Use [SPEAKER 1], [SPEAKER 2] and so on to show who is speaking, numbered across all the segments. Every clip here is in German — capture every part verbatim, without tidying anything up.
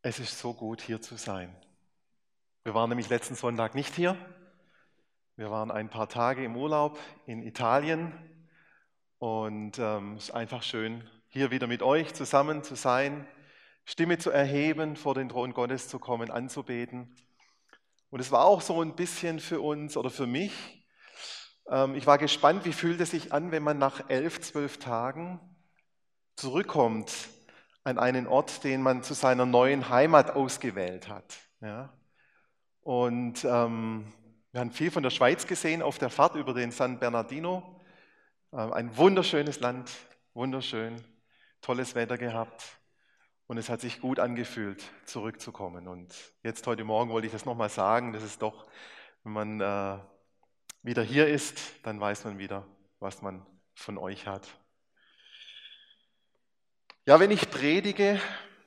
[SPEAKER 1] Es ist so gut, hier zu sein. Wir waren nämlich letzten Sonntag nicht hier. Wir waren ein paar Tage im Urlaub in Italien und ähm, es ist einfach schön, hier wieder mit euch zusammen zu sein, Stimme zu erheben, vor den Thron Gottes zu kommen, anzubeten. Und es war auch so ein bisschen für uns oder für mich. Ähm, ich war gespannt, wie fühlt es sich an, wenn man nach elf, zwölf Tagen zurückkommt an einen Ort, den man zu seiner neuen Heimat ausgewählt hat. Ja? Und ähm, wir haben viel von der Schweiz gesehen auf der Fahrt über den San Bernardino. Ähm, ein wunderschönes Land, wunderschön, tolles Wetter gehabt. Und es hat sich gut angefühlt, zurückzukommen. Und jetzt heute Morgen wollte ich das nochmal sagen, dass es doch, wenn man äh, wieder hier ist, dann weiß man wieder, was man von euch hat. Ja, wenn ich predige,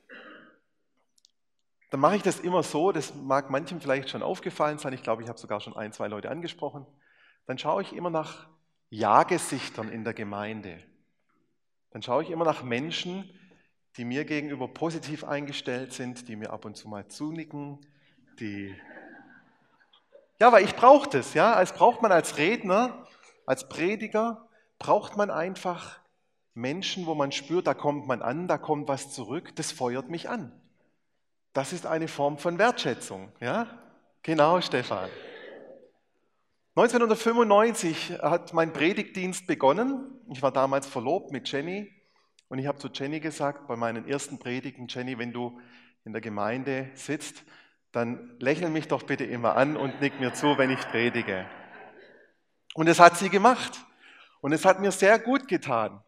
[SPEAKER 1] dann mache ich das immer so, das mag manchem vielleicht schon aufgefallen sein, ich glaube, ich habe sogar schon ein, zwei Leute angesprochen, dann schaue ich immer nach Ja-Gesichtern in der Gemeinde. Dann schaue ich immer nach Menschen, die mir gegenüber positiv eingestellt sind, die mir ab und zu mal zunicken, die... Ja, weil ich brauche das, ja, es braucht man als Redner, als Prediger, braucht man einfach Menschen, wo man spürt, da kommt man an, da kommt was zurück, das feuert mich an. Das ist eine Form von Wertschätzung, ja? Genau, Stefan. neunzehnhundertfünfundneunzig hat mein Predigtdienst begonnen. Ich war damals verlobt mit Jenny und ich habe zu Jenny gesagt, bei meinen ersten Predigten, Jenny, wenn du in der Gemeinde sitzt, dann lächel mich doch bitte immer an und nick mir zu, wenn ich predige. Und das hat sie gemacht und es hat mir sehr gut getan.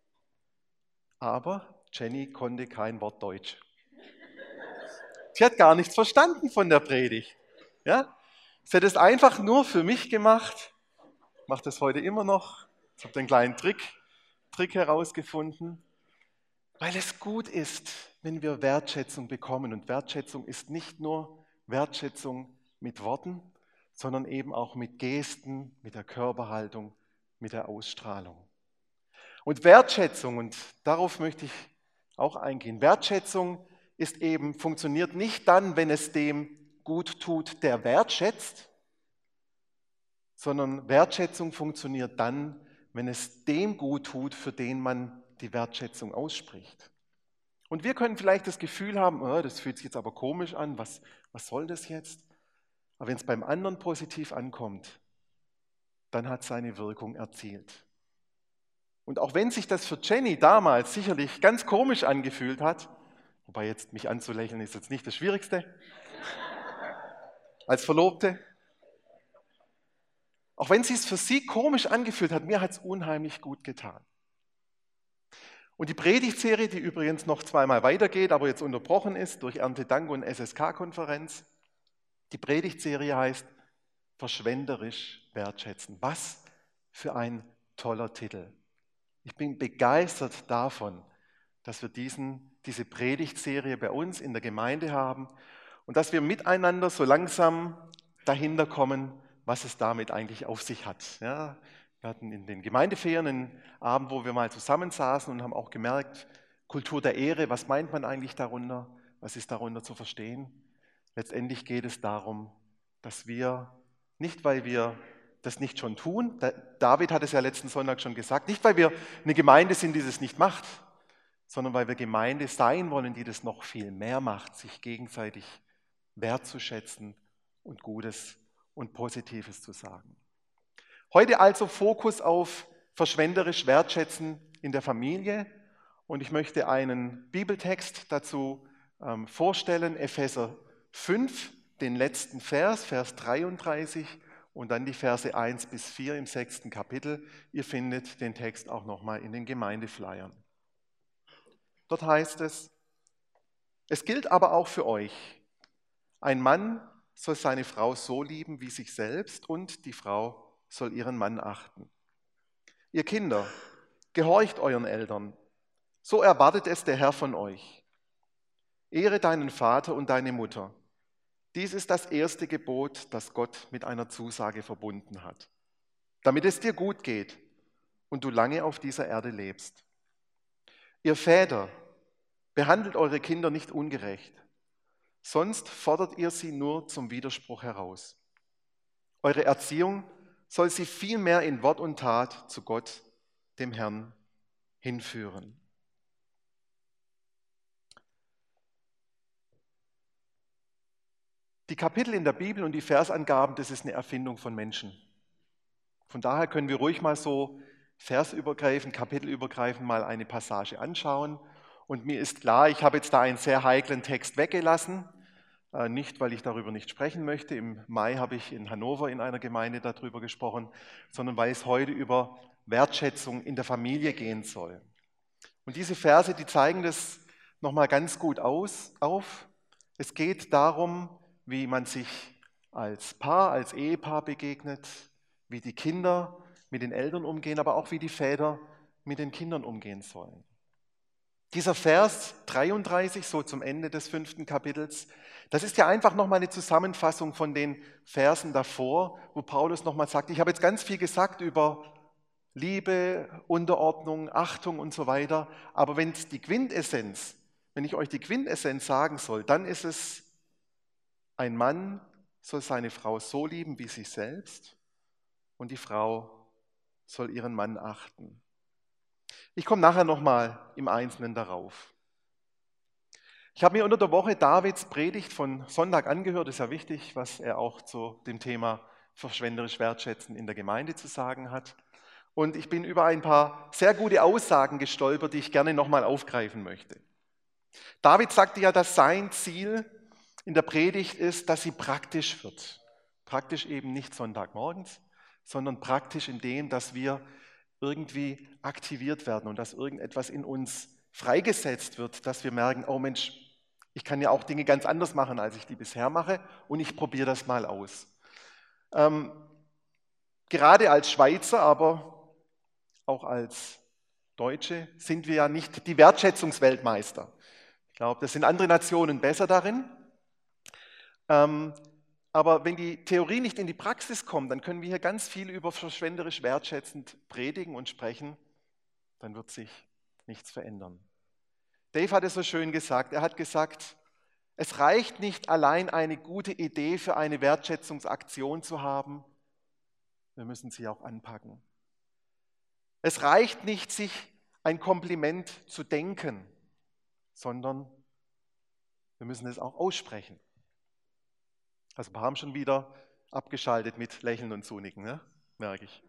[SPEAKER 1] Aber Jenny konnte kein Wort Deutsch. Sie hat gar nichts verstanden von der Predigt. Ja? Sie hat es einfach nur für mich gemacht. Ich mache das heute immer noch. Ich habe den kleinen Trick, Trick herausgefunden. Weil es gut ist, wenn wir Wertschätzung bekommen. Und Wertschätzung ist nicht nur Wertschätzung mit Worten, sondern eben auch mit Gesten, mit der Körperhaltung, mit der Ausstrahlung. Und Wertschätzung, und darauf möchte ich auch eingehen, Wertschätzung ist eben, funktioniert nicht dann, wenn es dem gut tut, der wertschätzt, sondern Wertschätzung funktioniert dann, wenn es dem gut tut, für den man die Wertschätzung ausspricht. Und wir können vielleicht das Gefühl haben, oh, das fühlt sich jetzt aber komisch an, was, was soll das jetzt? Aber wenn es beim anderen positiv ankommt, dann hat es seine Wirkung erzielt. Und auch wenn sich das für Jenny damals sicherlich ganz komisch angefühlt hat, wobei jetzt mich anzulächeln ist jetzt nicht das Schwierigste, als Verlobte, auch wenn sie es für sie komisch angefühlt hat, mir hat es unheimlich gut getan. Und die Predigtserie, die übrigens noch zweimal weitergeht, aber jetzt unterbrochen ist durch Erntedank und S S K-Konferenz, die Predigtserie heißt Verschwenderisch wertschätzen. Was für ein toller Titel. Ich bin begeistert davon, dass wir diesen, diese Predigtserie bei uns in der Gemeinde haben und dass wir miteinander so langsam dahinter kommen, was es damit eigentlich auf sich hat. Ja, wir hatten in den Gemeindeferien einen Abend, wo wir mal zusammensaßen und haben auch gemerkt, Kultur der Ehre, was meint man eigentlich darunter? Was ist darunter zu verstehen? Letztendlich geht es darum, dass wir, nicht weil wir das nicht schon tun, David hat es ja letzten Sonntag schon gesagt, nicht weil wir eine Gemeinde sind, die das nicht macht, sondern weil wir Gemeinde sein wollen, die das noch viel mehr macht, sich gegenseitig wertzuschätzen und Gutes und Positives zu sagen. Heute also Fokus auf verschwenderisch Wertschätzen in der Familie und ich möchte einen Bibeltext dazu ähm, vorstellen, Epheser fünf, den letzten Vers, Vers dreiunddreißig und dann die Verse eins bis vier im sechsten Kapitel. Ihr findet den Text auch nochmal in den Gemeindeflyern. Dort heißt es, es gilt aber auch für euch, ein Mann soll seine Frau so lieben wie sich selbst und die Frau soll ihren Mann achten. Ihr Kinder, gehorcht euren Eltern, so erwartet es der Herr von euch. Ehre deinen Vater und deine Mutter. Dies ist das erste Gebot, das Gott mit einer Zusage verbunden hat, damit es dir gut geht und du lange auf dieser Erde lebst. Ihr Väter, behandelt eure Kinder nicht ungerecht, sonst fordert ihr sie nur zum Widerspruch heraus. Eure Erziehung soll sie vielmehr in Wort und Tat zu Gott, dem Herrn, hinführen. Die Kapitel in der Bibel und die Versangaben, das ist eine Erfindung von Menschen. Von daher können wir ruhig mal so versübergreifend, kapitelübergreifend mal eine Passage anschauen. Und mir ist klar, ich habe jetzt da einen sehr heiklen Text weggelassen. Äh, nicht, weil ich darüber nicht sprechen möchte. Im Mai habe ich in Hannover in einer Gemeinde darüber gesprochen, sondern weil es heute über Wertschätzung in der Familie gehen soll. Und diese Verse, die zeigen das nochmal ganz gut aus, auf. Es geht darum, wie man sich als Paar, als Ehepaar begegnet, wie die Kinder mit den Eltern umgehen, aber auch wie die Väter mit den Kindern umgehen sollen. Dieser Vers dreiunddreißig, so zum Ende des fünften Kapitels, das ist ja einfach nochmal eine Zusammenfassung von den Versen davor, wo Paulus nochmal sagt, ich habe jetzt ganz viel gesagt über Liebe, Unterordnung, Achtung und so weiter, aber wenn es die Quintessenz, wenn ich euch die Quintessenz sagen soll, dann ist es, ein Mann soll seine Frau so lieben wie sich selbst und die Frau soll ihren Mann achten. Ich komme nachher nochmal im Einzelnen darauf. Ich habe mir unter der Woche Davids Predigt von Sonntag angehört, ist ja wichtig, was er auch zu dem Thema verschwenderisch wertschätzen in der Gemeinde zu sagen hat. Und ich bin über ein paar sehr gute Aussagen gestolpert, die ich gerne nochmal aufgreifen möchte. David sagte ja, dass sein Ziel in der Predigt ist, dass sie praktisch wird. Praktisch eben nicht Sonntagmorgens, sondern praktisch in dem, dass wir irgendwie aktiviert werden und dass irgendetwas in uns freigesetzt wird, dass wir merken, oh Mensch, ich kann ja auch Dinge ganz anders machen, als ich die bisher mache und ich probiere das mal aus. Ähm, gerade als Schweizer, aber auch als Deutsche sind wir ja nicht die Wertschätzungsweltmeister. Ich glaube, das sind andere Nationen besser darin. Ähm, aber wenn die Theorie nicht in die Praxis kommt, dann können wir hier ganz viel über verschwenderisch wertschätzend predigen und sprechen, dann wird sich nichts verändern. Dave hat es so schön gesagt, er hat gesagt, es reicht nicht allein eine gute Idee für eine Wertschätzungsaktion zu haben, wir müssen sie auch anpacken. Es reicht nicht, sich ein Kompliment zu denken, sondern wir müssen es auch aussprechen. Also wir haben schon wieder abgeschaltet mit Lächeln und Zunicken, ne? Merke ich.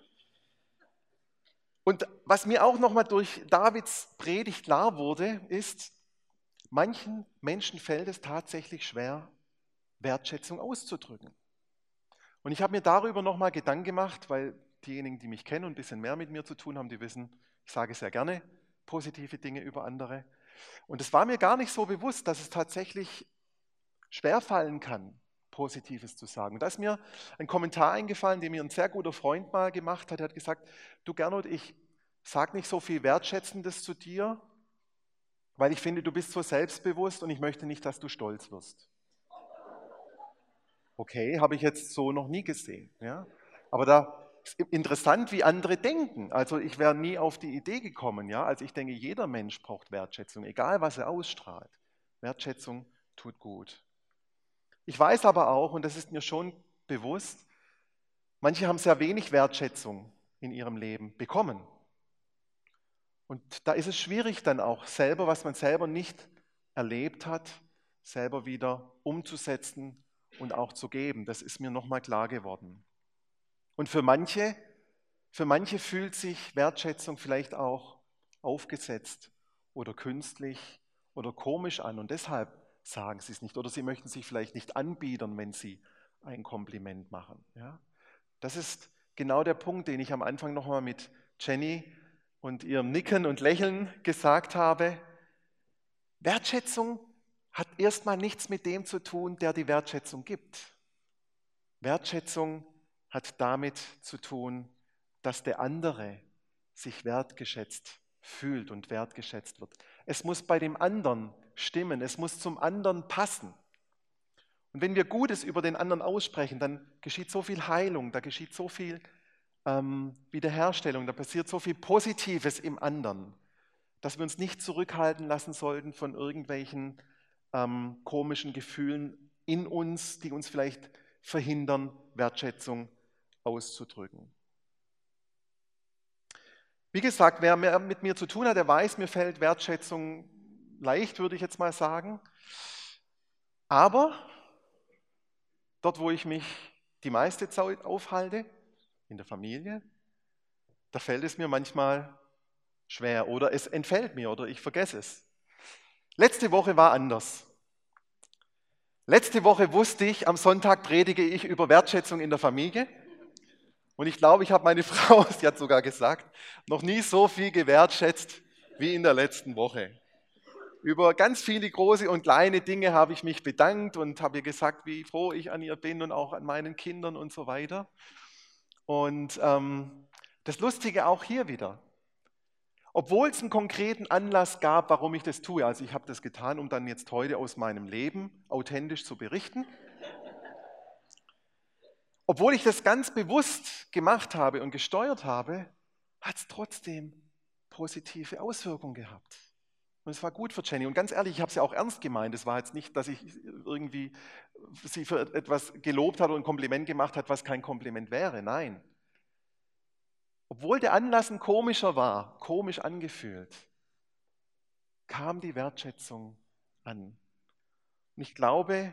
[SPEAKER 1] Und was mir auch nochmal durch Davids Predigt klar wurde, ist, manchen Menschen fällt es tatsächlich schwer, Wertschätzung auszudrücken. Und ich habe mir darüber nochmal Gedanken gemacht, weil diejenigen, die mich kennen und ein bisschen mehr mit mir zu tun haben, die wissen, ich sage sehr gerne positive Dinge über andere. Und es war mir gar nicht so bewusst, dass es tatsächlich schwerfallen kann, Positives zu sagen. Und da ist mir ein Kommentar eingefallen, den mir ein sehr guter Freund mal gemacht hat. Er hat gesagt, du Gernot, ich sage nicht so viel Wertschätzendes zu dir, weil ich finde, du bist so selbstbewusst und ich möchte nicht, dass du stolz wirst. Okay, habe ich jetzt so noch nie gesehen. Ja? Aber da ist interessant, wie andere denken. Also ich wäre nie auf die Idee gekommen. Ja? Also ich denke, jeder Mensch braucht Wertschätzung, egal was er ausstrahlt. Wertschätzung tut gut. Ich weiß aber auch, und das ist mir schon bewusst, manche haben sehr wenig Wertschätzung in ihrem Leben bekommen. Und da ist es schwierig dann auch selber, was man selber nicht erlebt hat, selber wieder umzusetzen und auch zu geben. Das ist mir nochmal klar geworden. Und für manche, für manche fühlt sich Wertschätzung vielleicht auch aufgesetzt oder künstlich oder komisch an und deshalb sagen sie es nicht oder sie möchten sich vielleicht nicht anbiedern, wenn sie ein Kompliment machen. Ja? Das ist genau der Punkt, den ich am Anfang nochmal mit Jenny und ihrem Nicken und Lächeln gesagt habe. Wertschätzung hat erstmal nichts mit dem zu tun, der die Wertschätzung gibt. Wertschätzung hat damit zu tun, dass der andere sich wertgeschätzt fühlt und wertgeschätzt wird. Es muss bei dem anderen stimmen, es muss zum anderen passen. Und wenn wir Gutes über den anderen aussprechen, dann geschieht so viel Heilung, da geschieht so viel ähm, Wiederherstellung, da passiert so viel Positives im anderen, dass wir uns nicht zurückhalten lassen sollten von irgendwelchen ähm, komischen Gefühlen in uns, die uns vielleicht verhindern, Wertschätzung auszudrücken. Wie gesagt, wer mehr mit mir zu tun hat, der weiß, mir fällt Wertschätzung leicht, würde ich jetzt mal sagen. Aber dort, wo ich mich die meiste Zeit aufhalte, in der Familie, da fällt es mir manchmal schwer oder es entfällt mir oder ich vergesse es. Letzte Woche war anders. Letzte Woche wusste ich, am Sonntag predige ich über Wertschätzung in der Familie. Und ich glaube, ich habe meine Frau, sie hat sogar gesagt, noch nie so viel gewertschätzt wie in der letzten Woche. Über ganz viele große und kleine Dinge habe ich mich bedankt und habe ihr gesagt, wie froh ich an ihr bin und auch an meinen Kindern und so weiter. Und ähm, das Lustige auch hier wieder. Obwohl es einen konkreten Anlass gab, warum ich das tue, also ich habe das getan, um dann jetzt heute aus meinem Leben authentisch zu berichten. Obwohl ich das ganz bewusst gemacht habe und gesteuert habe, hat es trotzdem positive Auswirkungen gehabt. Und es war gut für Jenny. Und ganz ehrlich, ich habe es ja auch ernst gemeint. Es war jetzt nicht, dass ich irgendwie sie für etwas gelobt habe und ein Kompliment gemacht habe, was kein Kompliment wäre. Nein. Obwohl der Anlass ein komischer war, komisch angefühlt, kam die Wertschätzung an. Und ich glaube,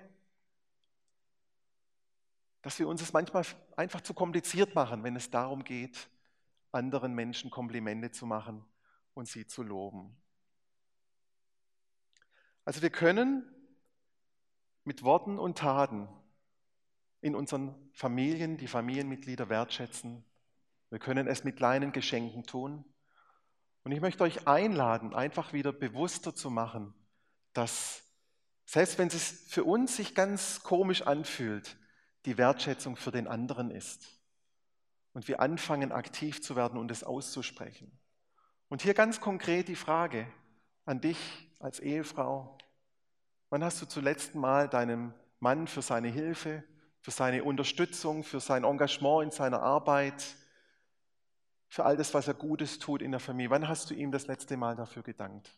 [SPEAKER 1] dass wir uns es manchmal einfach zu kompliziert machen, wenn es darum geht, anderen Menschen Komplimente zu machen und sie zu loben. Also wir können mit Worten und Taten in unseren Familien die Familienmitglieder wertschätzen. Wir können es mit kleinen Geschenken tun. Und ich möchte euch einladen, einfach wieder bewusster zu machen, dass selbst wenn es für uns sich ganz komisch anfühlt, die Wertschätzung für den anderen ist. Und wir anfangen, aktiv zu werden und es auszusprechen. Und hier ganz konkret die Frage an dich als Ehefrau. Wann hast du zuletzt mal deinem Mann für seine Hilfe, für seine Unterstützung, für sein Engagement in seiner Arbeit, für all das, was er Gutes tut in der Familie, wann hast du ihm das letzte Mal dafür gedankt?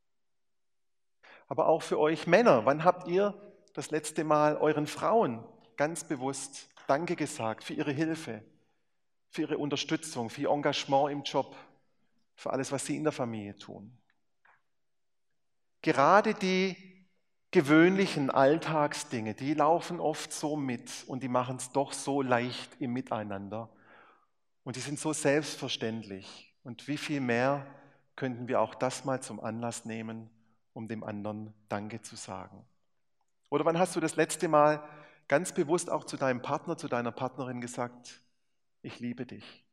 [SPEAKER 1] Aber auch für euch Männer, wann habt ihr das letzte Mal euren Frauen ganz bewusst Danke gesagt für ihre Hilfe, für ihre Unterstützung, für ihr Engagement im Job, für alles, was sie in der Familie tun? Gerade die gewöhnlichen Alltagsdinge, die laufen oft so mit und die machen es doch so leicht im Miteinander. Und die sind so selbstverständlich. Und wie viel mehr könnten wir auch das mal zum Anlass nehmen, um dem anderen Danke zu sagen? Oder wann hast du das letzte Mal ganz bewusst auch zu deinem Partner, zu deiner Partnerin gesagt, ich liebe dich?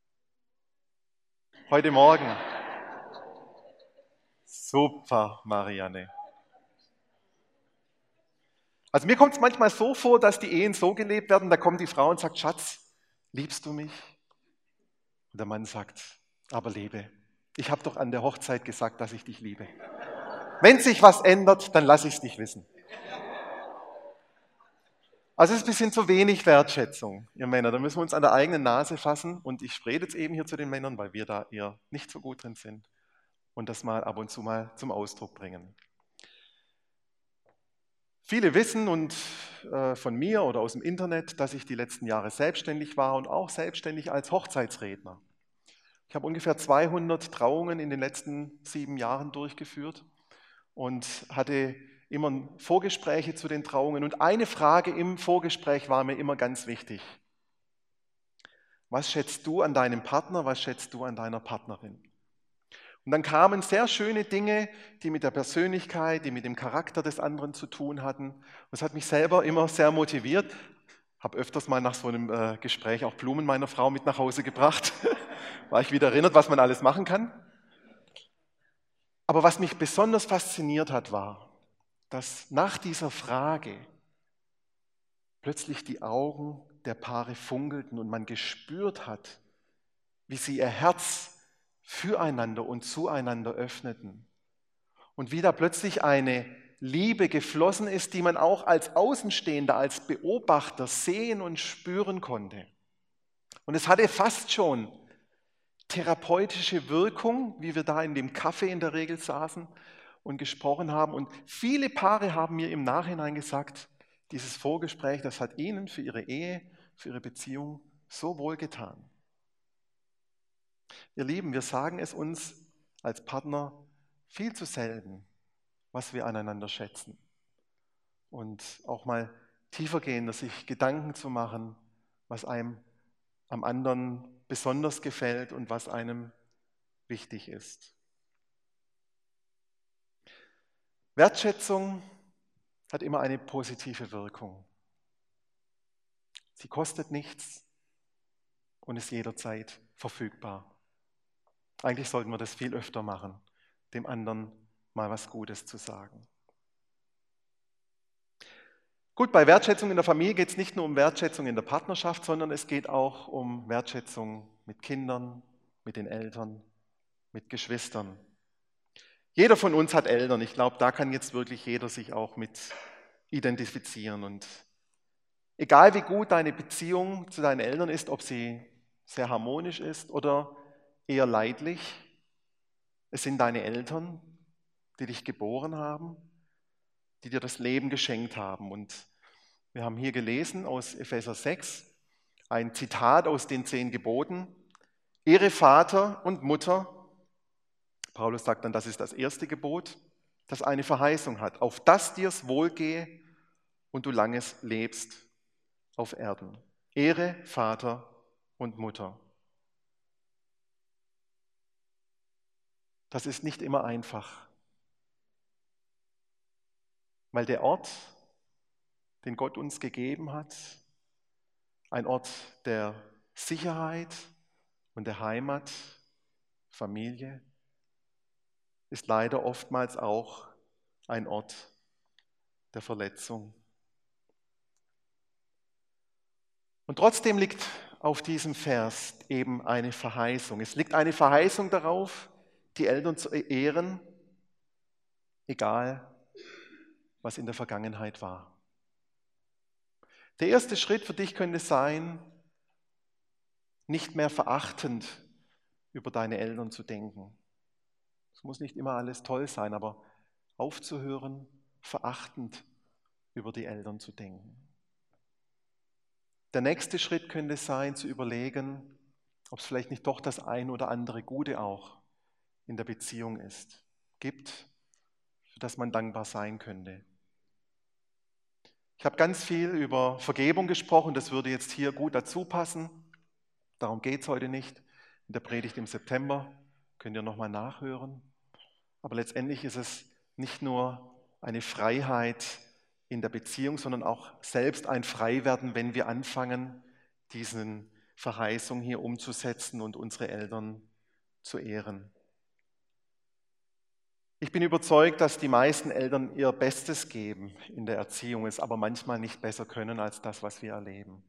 [SPEAKER 1] Heute Morgen. Super, Marianne. Also mir kommt es manchmal so vor, dass die Ehen so gelebt werden, da kommt die Frau und sagt, Schatz, liebst du mich? Und der Mann sagt, aber Liebe, ich habe doch an der Hochzeit gesagt, dass ich dich liebe. Wenn sich was ändert, dann lasse ich es dich wissen. Also es ist ein bisschen zu wenig Wertschätzung, ihr Männer. Da müssen wir uns an der eigenen Nase fassen. Und ich spreche jetzt eben hier zu den Männern, weil wir da eher nicht so gut drin sind. Und das mal ab und zu mal zum Ausdruck bringen. Viele wissen und äh, von mir oder aus dem Internet, dass ich die letzten Jahre selbstständig war und auch selbstständig als Hochzeitsredner. Ich habe ungefähr zweihundert Trauungen in den letzten sieben Jahren durchgeführt und hatte immer Vorgespräche zu den Trauungen. Und eine Frage im Vorgespräch war mir immer ganz wichtig. Was schätzt du an deinem Partner, was schätzt du an deiner Partnerin? Und dann kamen sehr schöne Dinge, die mit der Persönlichkeit, die mit dem Charakter des anderen zu tun hatten. Und es hat mich selber immer sehr motiviert. Ich habe öfters mal nach so einem äh, Gespräch auch Blumen meiner Frau mit nach Hause gebracht. War ich wieder erinnert, was man alles machen kann. Aber was mich besonders fasziniert hat, war, dass nach dieser Frage plötzlich die Augen der Paare funkelten und man gespürt hat, wie sie ihr Herz füreinander und zueinander öffneten. Und wie da plötzlich eine Liebe geflossen ist, die man auch als Außenstehender, als Beobachter sehen und spüren konnte. Und es hatte fast schon therapeutische Wirkung, wie wir da in dem Café in der Regel saßen und gesprochen haben. Und viele Paare haben mir im Nachhinein gesagt, dieses Vorgespräch, das hat ihnen für ihre Ehe, für ihre Beziehung so wohlgetan. Ihr Lieben, wir sagen es uns als Partner viel zu selten, was wir aneinander schätzen. Und auch mal tiefergehender sich Gedanken zu machen, was einem am anderen besonders gefällt und was einem wichtig ist. Wertschätzung hat immer eine positive Wirkung. Sie kostet nichts und ist jederzeit verfügbar. Eigentlich sollten wir das viel öfter machen, dem anderen mal was Gutes zu sagen. Gut, bei Wertschätzung in der Familie geht es nicht nur um Wertschätzung in der Partnerschaft, sondern es geht auch um Wertschätzung mit Kindern, mit den Eltern, mit Geschwistern. Jeder von uns hat Eltern. Ich glaube, da kann jetzt wirklich jeder sich auch mit identifizieren. Und egal wie gut deine Beziehung zu deinen Eltern ist, ob sie sehr harmonisch ist oder eher leidlich, es sind deine Eltern, die dich geboren haben, die dir das Leben geschenkt haben. Und wir haben hier gelesen aus Epheser sechs ein Zitat aus den zehn Geboten. Ehre Vater und Mutter. Paulus sagt dann, das ist das erste Gebot, das eine Verheißung hat, auf dass dir's wohlgehe und du langes lebst auf Erden. Ehre Vater und Mutter. Das ist nicht immer einfach, weil der Ort, den Gott uns gegeben hat, ein Ort der Sicherheit und der Heimat, Familie, ist leider oftmals auch ein Ort der Verletzung. Und trotzdem liegt auf diesem Vers eben eine Verheißung. Es liegt eine Verheißung darauf, die Eltern zu ehren, egal was in der Vergangenheit war. Der erste Schritt für dich könnte sein, nicht mehr verachtend über deine Eltern zu denken. Es muss nicht immer alles toll sein, aber aufzuhören, verachtend über die Eltern zu denken. Der nächste Schritt könnte sein, zu überlegen, ob es vielleicht nicht doch das ein oder andere Gute auch in der Beziehung ist, gibt, für das man dankbar sein könnte. Ich habe ganz viel über Vergebung gesprochen, das würde jetzt hier gut dazu passen. Darum geht es heute nicht. In der Predigt im September könnt ihr nochmal nachhören. Aber letztendlich ist es nicht nur eine Freiheit in der Beziehung, sondern auch selbst ein Freiwerden, wenn wir anfangen, diesen Verheißung hier umzusetzen und unsere Eltern zu ehren. Ich bin überzeugt, dass die meisten Eltern ihr Bestes geben in der Erziehung, es aber manchmal nicht besser können als das, was wir erleben.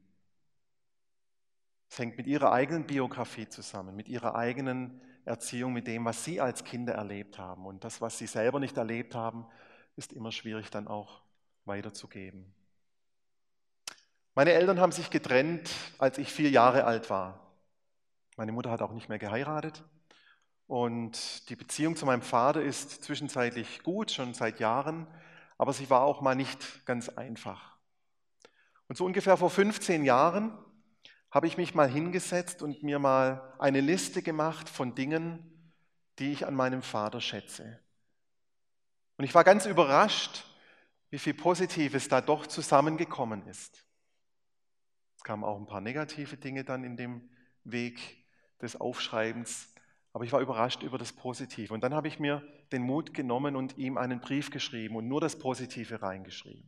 [SPEAKER 1] Es hängt mit ihrer eigenen Biografie zusammen, mit ihrer eigenen Erziehung, mit dem, was sie als Kinder erlebt haben. Und das, was sie selber nicht erlebt haben, ist immer schwierig dann auch weiterzugeben. Meine Eltern haben sich getrennt, als ich vier Jahre alt war. Meine Mutter hat auch nicht mehr geheiratet. Und die Beziehung zu meinem Vater ist zwischenzeitlich gut, schon seit Jahren, aber sie war auch mal nicht ganz einfach. Und so ungefähr vor fünfzehn Jahren habe ich mich mal hingesetzt und mir mal eine Liste gemacht von Dingen, die ich an meinem Vater schätze. Und ich war ganz überrascht, wie viel Positives da doch zusammengekommen ist. Es kamen auch ein paar negative Dinge dann in dem Weg des Aufschreibens, aber ich war überrascht über das Positive. Und dann habe ich mir den Mut genommen und ihm einen Brief geschrieben und nur das Positive reingeschrieben.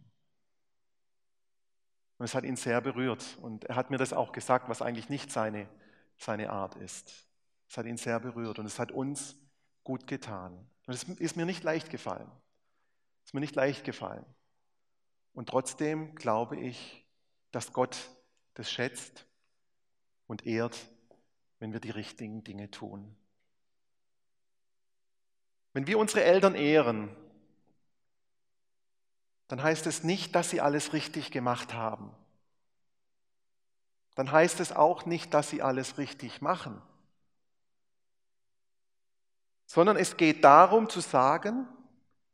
[SPEAKER 1] Und es hat ihn sehr berührt. Und er hat mir das auch gesagt, was eigentlich nicht seine, seine Art ist. Es hat ihn sehr berührt und es hat uns gut getan. Und es ist mir nicht leicht gefallen. Es ist mir nicht leicht gefallen. Und trotzdem glaube ich, dass Gott das schätzt und ehrt, wenn wir die richtigen Dinge tun. Wenn wir unsere Eltern ehren, dann heißt es nicht, dass sie alles richtig gemacht haben. Dann heißt es auch nicht, dass sie alles richtig machen. Sondern es geht darum zu sagen,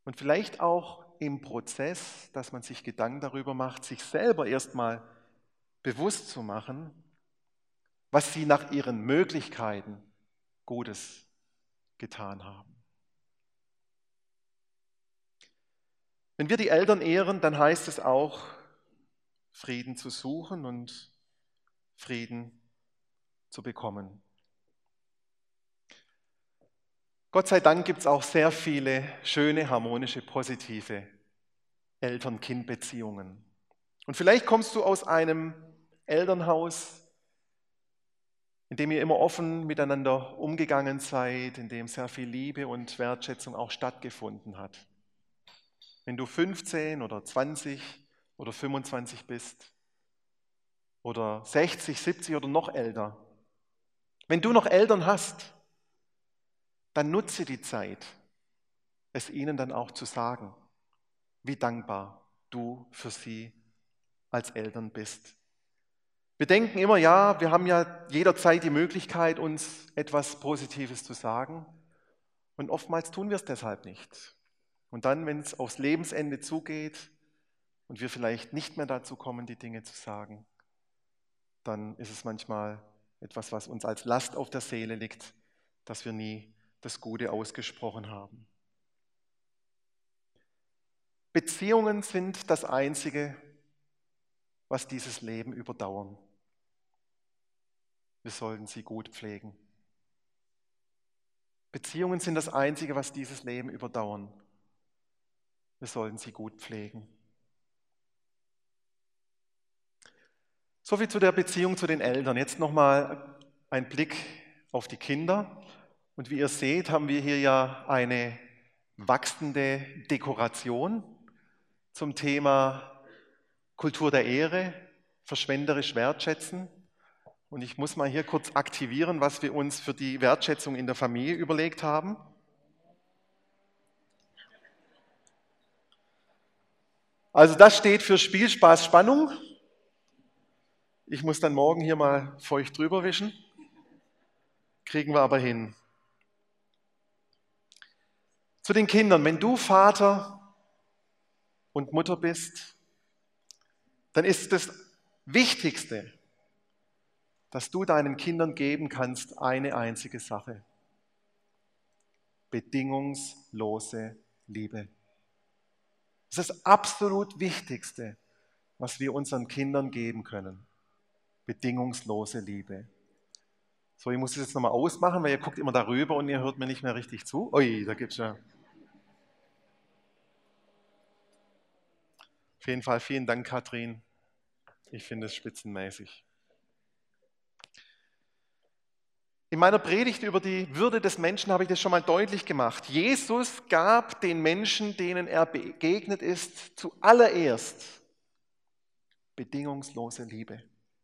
[SPEAKER 1] Und vielleicht auch im Prozess, dass man sich Gedanken darüber macht, sich selber erstmal bewusst zu machen, was sie nach ihren Möglichkeiten Gutes getan haben. Wenn wir die Eltern ehren, dann heißt es auch, Frieden zu suchen und Frieden zu bekommen. Gott sei Dank gibt es auch sehr viele schöne, harmonische, positive Eltern-Kind-Beziehungen. Und vielleicht kommst du aus einem Elternhaus, in dem ihr immer offen miteinander umgegangen seid, in dem sehr viel Liebe und Wertschätzung auch stattgefunden hat. Wenn du fünfzehn oder zwanzig oder fünfundzwanzig bist oder sechzig, siebzig oder noch älter, wenn du noch Eltern hast, dann nutze die Zeit, es ihnen dann auch zu sagen, wie dankbar du für sie als Eltern bist. Wir denken immer, ja, wir haben ja jederzeit die Möglichkeit, uns etwas Positives zu sagen, und oftmals tun wir es deshalb nicht. Und dann, wenn es aufs Lebensende zugeht und wir vielleicht nicht mehr dazu kommen, die Dinge zu sagen, dann ist es manchmal etwas, was uns als Last auf der Seele liegt, dass wir nie das Gute ausgesprochen haben. Beziehungen sind das Einzige, was dieses Leben überdauern. Wir sollten sie gut pflegen. Beziehungen sind das Einzige, was dieses Leben überdauern. Wir sollten sie gut pflegen. Soviel zu der Beziehung zu den Eltern. Jetzt nochmal ein Blick auf die Kinder. Und wie ihr seht, haben wir hier ja eine wachsende Dekoration zum Thema Kultur der Ehre, verschwenderisch wertschätzen. Und ich muss mal hier kurz aktivieren, was wir uns für die Wertschätzung in der Familie überlegt haben. Also das steht für Spiel, Spaß, Spannung. Ich muss dann morgen hier mal feucht drüber wischen. Kriegen wir aber hin. Zu den Kindern, wenn du Vater und Mutter bist, dann ist das Wichtigste, dass du deinen Kindern geben kannst, eine einzige Sache: bedingungslose Liebe. Das ist das absolut Wichtigste, was wir unseren Kindern geben können. Bedingungslose Liebe. So, ich muss das jetzt nochmal ausmachen, weil ihr guckt immer darüber und ihr hört mir nicht mehr richtig zu. Ui, da gibt's ja. Auf jeden Fall vielen Dank, Katrin. Ich finde es spitzenmäßig. In meiner Predigt über die Würde des Menschen habe ich das schon mal deutlich gemacht. Jesus gab den Menschen, denen er begegnet ist, zuallererst bedingungslose Liebe.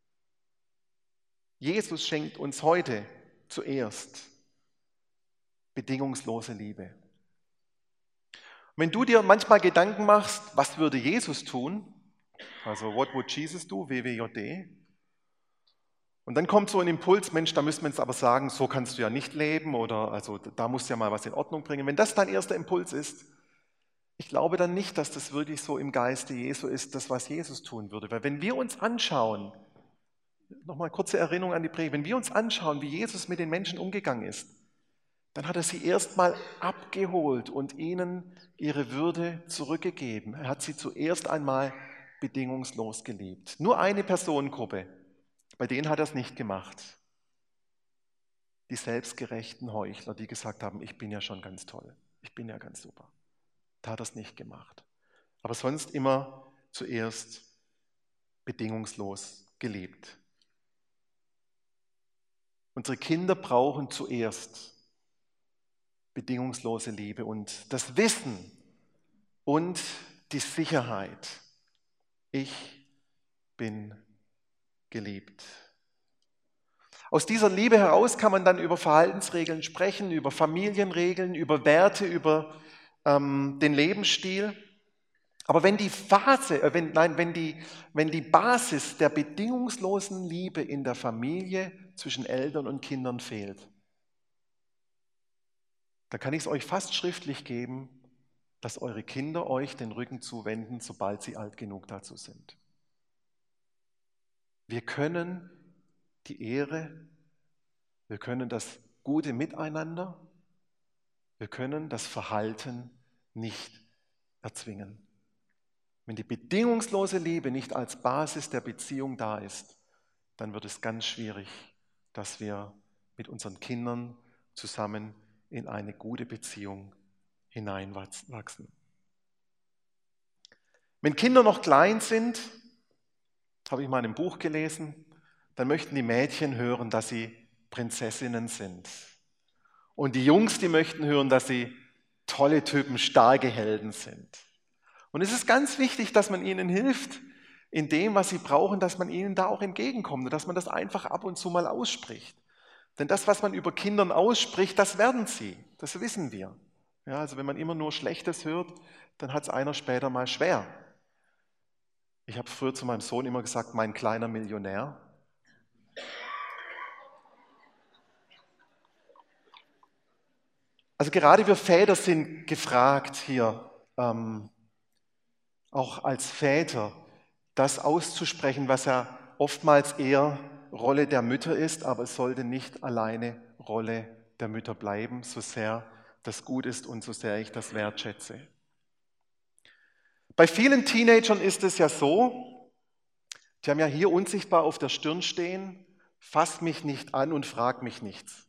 [SPEAKER 1] Jesus schenkt uns heute zuerst bedingungslose Liebe. Wenn du dir manchmal Gedanken machst, was würde Jesus tun? Also, what would Jesus do? W W J D. Und dann kommt so ein Impuls, Mensch, da müssen wir jetzt aber sagen, so kannst du ja nicht leben, oder also da musst du ja mal was in Ordnung bringen. Wenn das dein erster Impuls ist, ich glaube dann nicht, dass das wirklich so im Geiste Jesu ist, das, was Jesus tun würde. Weil wenn wir uns anschauen, nochmal kurze Erinnerung an die Predigt, wenn wir uns anschauen, wie Jesus mit den Menschen umgegangen ist, dann hat er sie erstmal abgeholt und ihnen ihre Würde zurückgegeben. Er hat sie zuerst einmal bedingungslos geliebt. Nur eine Personengruppe, bei denen hat er es nicht gemacht. Die selbstgerechten Heuchler, die gesagt haben, ich bin ja schon ganz toll, ich bin ja ganz super. Da hat er es nicht gemacht. Aber sonst immer zuerst bedingungslos geliebt. Unsere Kinder brauchen zuerst bedingungslose Liebe und das Wissen und die Sicherheit. Ich bin geliebt. Aus dieser Liebe heraus kann man dann über Verhaltensregeln sprechen, über Familienregeln, über Werte, über ähm, den Lebensstil. Aber wenn die Phase, äh, wenn, nein, wenn die, wenn die Basis der bedingungslosen Liebe in der Familie zwischen Eltern und Kindern fehlt, dann kann ich es euch fast schriftlich geben, dass eure Kinder euch den Rücken zuwenden, sobald sie alt genug dazu sind. Wir können die Ehre, wir können das gute Miteinander, wir können das Verhalten nicht erzwingen. Wenn die bedingungslose Liebe nicht als Basis der Beziehung da ist, dann wird es ganz schwierig, dass wir mit unseren Kindern zusammen in eine gute Beziehung hineinwachsen. Wenn Kinder noch klein sind, habe ich mal in einem Buch gelesen, dann möchten die Mädchen hören, dass sie Prinzessinnen sind. Und die Jungs, die möchten hören, dass sie tolle Typen, starke Helden sind. Und es ist ganz wichtig, dass man ihnen hilft, in dem, was sie brauchen, dass man ihnen da auch entgegenkommt und dass man das einfach ab und zu mal ausspricht. Denn das, was man über Kindern ausspricht, das werden sie. Das wissen wir. Ja, also wenn man immer nur Schlechtes hört, dann hat es einer später mal schwer. Ich habe früher zu meinem Sohn immer gesagt, mein kleiner Millionär. Also gerade wir Väter sind gefragt hier, ähm, auch als Väter, das auszusprechen, was ja oftmals eher Rolle der Mütter ist, aber es sollte nicht alleine Rolle der Mütter bleiben, so sehr das gut ist und so sehr ich das wertschätze. Bei vielen Teenagern ist es ja so, die haben ja hier unsichtbar auf der Stirn stehen, fass mich nicht an und frag mich nichts.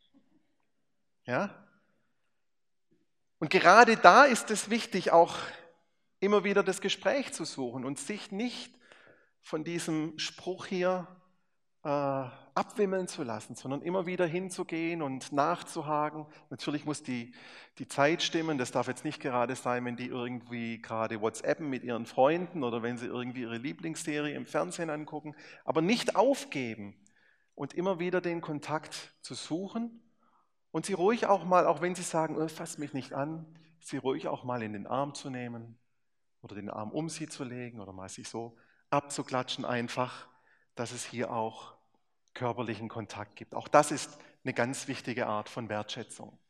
[SPEAKER 1] Ja? Und gerade da ist es wichtig, auch immer wieder das Gespräch zu suchen und sich nicht von diesem Spruch hier äh, abwimmeln zu lassen, sondern immer wieder hinzugehen und nachzuhaken. Natürlich muss die, die Zeit stimmen, das darf jetzt nicht gerade sein, wenn die irgendwie gerade WhatsAppen mit ihren Freunden oder wenn sie irgendwie ihre Lieblingsserie im Fernsehen angucken, aber nicht aufgeben und immer wieder den Kontakt zu suchen und sie ruhig auch mal, auch wenn sie sagen, oh, fass mich nicht an, sie ruhig auch mal in den Arm zu nehmen oder den Arm um sie zu legen oder mal sich so abzuklatschen einfach, dass es hier auch körperlichen Kontakt gibt. Auch das ist eine ganz wichtige Art von Wertschätzung.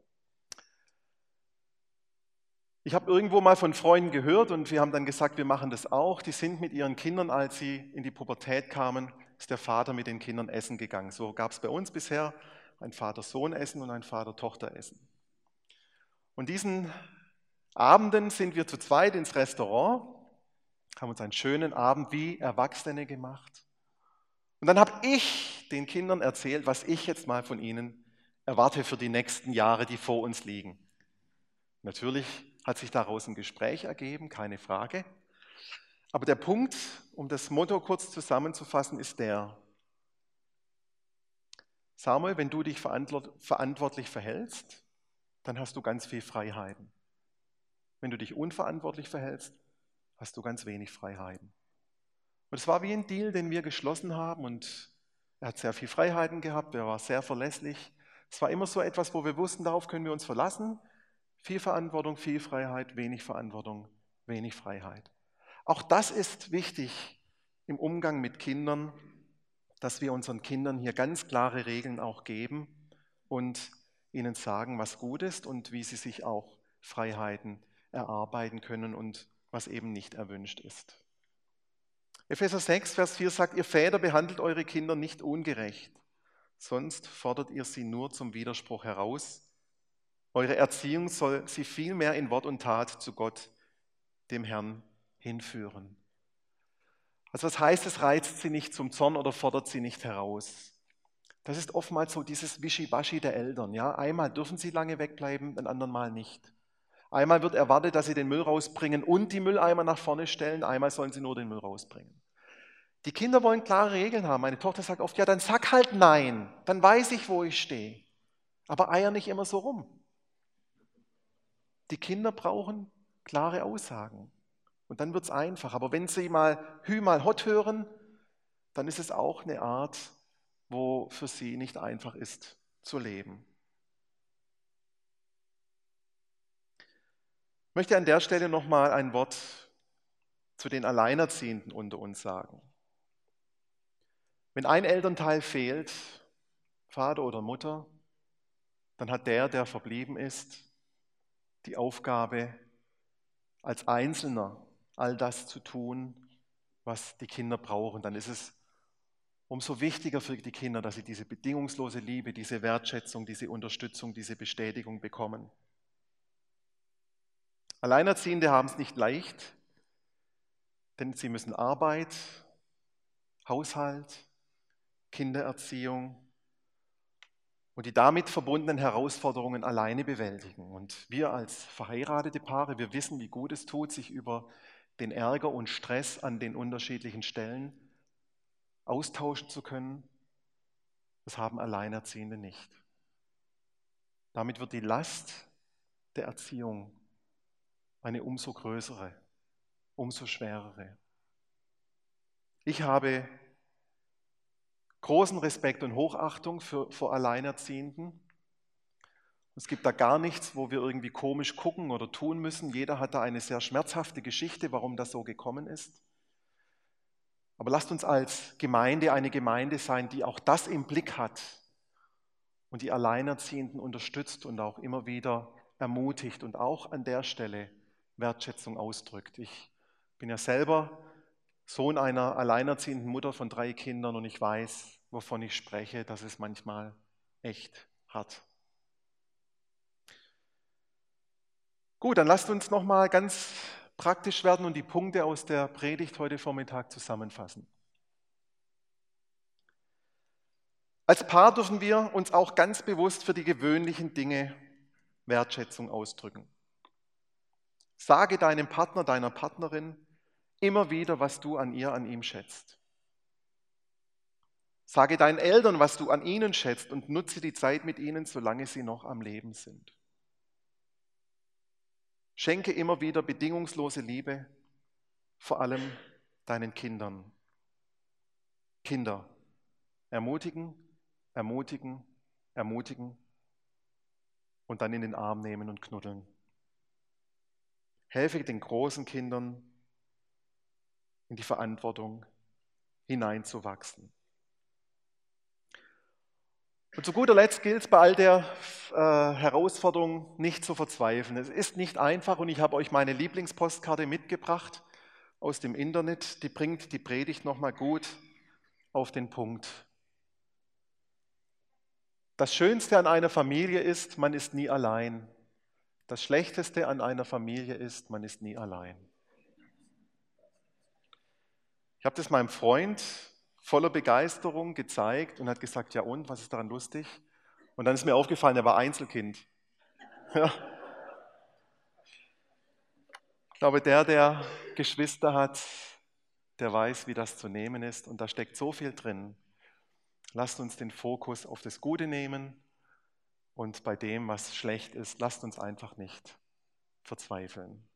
[SPEAKER 1] Ich habe irgendwo mal von Freunden gehört und wir haben dann gesagt, wir machen das auch. Die sind mit ihren Kindern, als sie in die Pubertät kamen, ist der Vater mit den Kindern essen gegangen. So gab es bei uns bisher ein Vater-Sohn-Essen und ein Vater-Tochter-Essen. Und diesen Abenden sind wir zu zweit ins Restaurant, haben uns einen schönen Abend wie Erwachsene gemacht. Und dann habe ich den Kindern erzählt, was ich jetzt mal von ihnen erwarte für die nächsten Jahre, die vor uns liegen. Natürlich hat sich daraus ein Gespräch ergeben, keine Frage. Aber der Punkt, um das Motto kurz zusammenzufassen, ist der: Samuel, wenn du dich verantwortlich verhältst, dann hast du ganz viel Freiheiten. Wenn du dich unverantwortlich verhältst, hast du ganz wenig Freiheiten. Und es war wie ein Deal, den wir geschlossen haben und er hat sehr viel Freiheiten gehabt, er war sehr verlässlich. Es war immer so etwas, wo wir wussten, darauf können wir uns verlassen. Viel Verantwortung, viel Freiheit, wenig Verantwortung, wenig Freiheit. Auch das ist wichtig im Umgang mit Kindern, dass wir unseren Kindern hier ganz klare Regeln auch geben und ihnen sagen, was gut ist und wie sie sich auch Freiheiten erarbeiten können und was eben nicht erwünscht ist. Epheser sechs, Vers vier sagt, ihr Väter behandelt eure Kinder nicht ungerecht, sonst fordert ihr sie nur zum Widerspruch heraus. Eure Erziehung soll sie vielmehr in Wort und Tat zu Gott, dem Herrn, hinführen. Also was heißt, es reizt sie nicht zum Zorn oder fordert sie nicht heraus? Das ist oftmals so dieses Wischiwaschi der Eltern. Ja? Einmal dürfen sie lange wegbleiben, ein anderen Mal nicht. Einmal wird erwartet, dass sie den Müll rausbringen und die Mülleimer nach vorne stellen, einmal sollen sie nur den Müll rausbringen. Die Kinder wollen klare Regeln haben. Meine Tochter sagt oft, ja, dann sag halt nein, dann weiß ich, wo ich stehe. Aber eier nicht immer so rum. Die Kinder brauchen klare Aussagen und dann wird es einfach. Aber wenn sie mal Hü mal Hott hören, dann ist es auch eine Art, wo für sie nicht einfach ist zu leben. Ich möchte an der Stelle nochmal ein Wort zu den Alleinerziehenden unter uns sagen. Wenn ein Elternteil fehlt, Vater oder Mutter, dann hat der, der verblieben ist, die Aufgabe, als Einzelner all das zu tun, was die Kinder brauchen, dann ist es umso wichtiger für die Kinder, dass sie diese bedingungslose Liebe, diese Wertschätzung, diese Unterstützung, diese Bestätigung bekommen. Alleinerziehende haben es nicht leicht, denn sie müssen Arbeit, Haushalt, Kindererziehung und die damit verbundenen Herausforderungen alleine bewältigen. Und wir als verheiratete Paare, wir wissen, wie gut es tut, sich über den Ärger und Stress an den unterschiedlichen Stellen austauschen zu können. Das haben Alleinerziehende nicht. Damit wird die Last der Erziehung eine umso größere, umso schwerere. Ich habe großen Respekt und Hochachtung für, vor Alleinerziehenden. Es gibt da gar nichts, wo wir irgendwie komisch gucken oder tun müssen. Jeder hat da eine sehr schmerzhafte Geschichte, warum das so gekommen ist. Aber lasst uns als Gemeinde eine Gemeinde sein, die auch das im Blick hat und die Alleinerziehenden unterstützt und auch immer wieder ermutigt und auch an der Stelle Wertschätzung ausdrückt. Ich bin ja selber Sohn einer alleinerziehenden Mutter von drei Kindern und ich weiß, wovon ich spreche, dass es manchmal echt hart. Gut, dann lasst uns nochmal ganz praktisch werden und die Punkte aus der Predigt heute Vormittag zusammenfassen. Als Paar dürfen wir uns auch ganz bewusst für die gewöhnlichen Dinge Wertschätzung ausdrücken. Sage deinem Partner, deiner Partnerin immer wieder, was du an ihr, an ihm schätzt. Sage deinen Eltern, was du an ihnen schätzt und nutze die Zeit mit ihnen, solange sie noch am Leben sind. Schenke immer wieder bedingungslose Liebe, vor allem deinen Kindern. Kinder, ermutigen, ermutigen, ermutigen und dann in den Arm nehmen und knuddeln. Helfe den großen Kindern in die Verantwortung hineinzuwachsen. Und zu guter Letzt gilt es bei all der äh, Herausforderung nicht zu verzweifeln. Es ist nicht einfach und ich habe euch meine Lieblingspostkarte mitgebracht aus dem Internet. Die bringt die Predigt nochmal gut auf den Punkt. Das Schönste an einer Familie ist, man ist nie allein. Das Schlechteste an einer Familie ist, man ist nie allein. Ich habe das meinem Freund voller Begeisterung gezeigt und hat gesagt, ja und, was ist daran lustig? Und dann ist mir aufgefallen, er war Einzelkind. Ja. Ich glaube, der, der Geschwister hat, der weiß, wie das zu nehmen ist und da steckt so viel drin. Lasst uns den Fokus auf das Gute nehmen und bei dem, was schlecht ist, lasst uns einfach nicht verzweifeln.